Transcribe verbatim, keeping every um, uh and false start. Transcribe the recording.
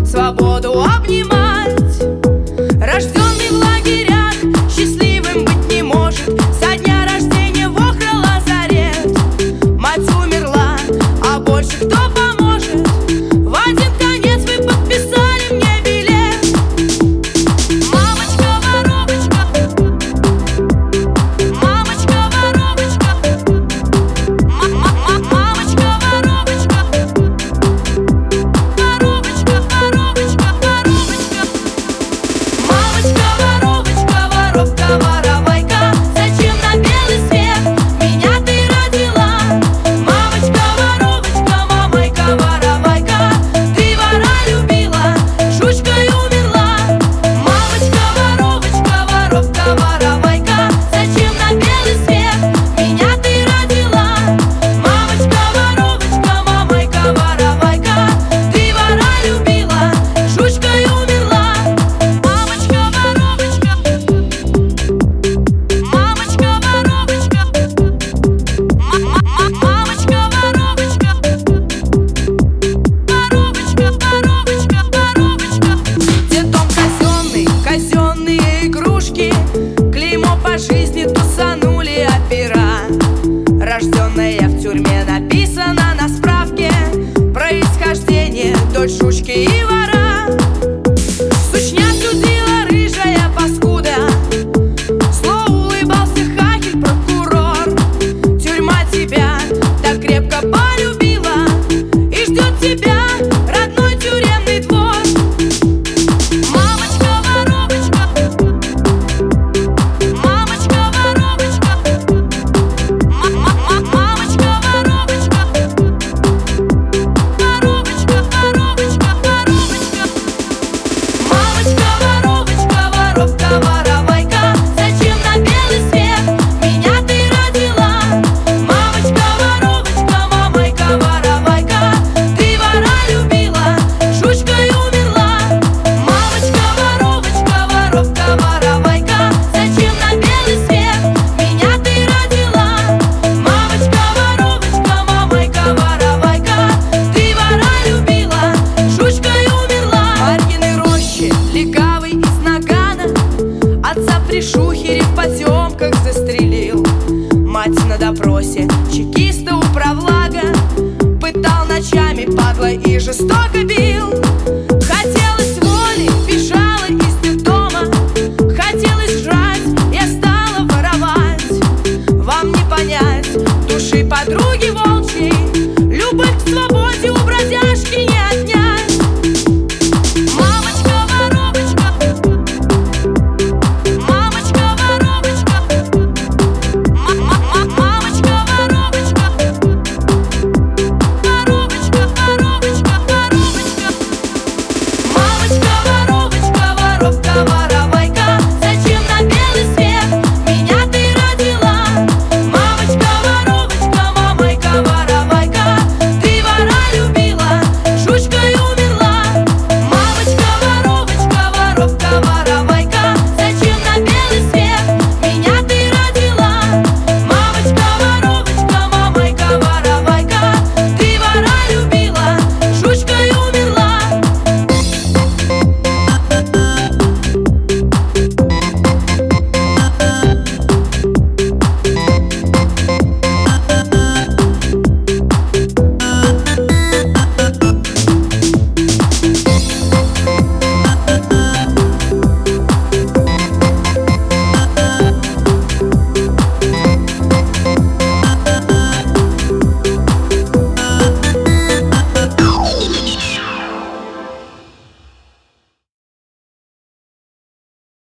свободу обнимать. Рожденный в лагерях счастливым быть не может. Со дня рождения в Охра лазарет. Мать умерла, а больше кто поможет? В один конец вы подписали мне билет. Мамочка, воровочка, мамочка, воровочка, мамочка, воровочка, воровочка, воровочка, воровочка. Мамочка, воровочка, воровка, воровайка, зачем на белый свет меня ты родила? Мамочка, воровочка, мамайка, воровайка, ты вора любила, жучкой умерла. Мамочка, воровочка, воровка, воровайка, зачем на белый свет меня ты родила? Мамочка, воровочка, мамайка, воровайка, ты вора любила, жучкой умерла. Мамочка, воровочка, мамочка, воровочка, мамочка, воровочка, воровочка, воровочка, воровочка. Детдом казенный, казенные игрушки, клеймо по жизни тусанули опера. Рожденная в тюрьме написано на справке, происхождение дочь жучки и вора. Сучня судила рыжая паскуда, зло улыбался хакер прокурор. Тюрьма тебя так крепко полюбила и ждет тебя родной тюремный двор. Мамочка, воровочка, мамочка, воровочка, мамочка, воровочка, воровочка, воровочка, воровочка. Мамочка, воровочка, воровка, воровайка, зачем на белый свет меня ты родила? Мамочка, воровочка, мамайка, воровайка, ты вора любила, жучкой умерла. Мамочка, воровочка, воровка, воровайка, зачем на белый свет меня ты родила? Мамочка, воровочка, мамайка, воровайка, ты вора любила, жучкой умерла. Марьины рощи, легавый из нагана, отца при шухере в потемках застрелил. Мать на допросе чекиста управлага пытал ночами, падла и жестоко.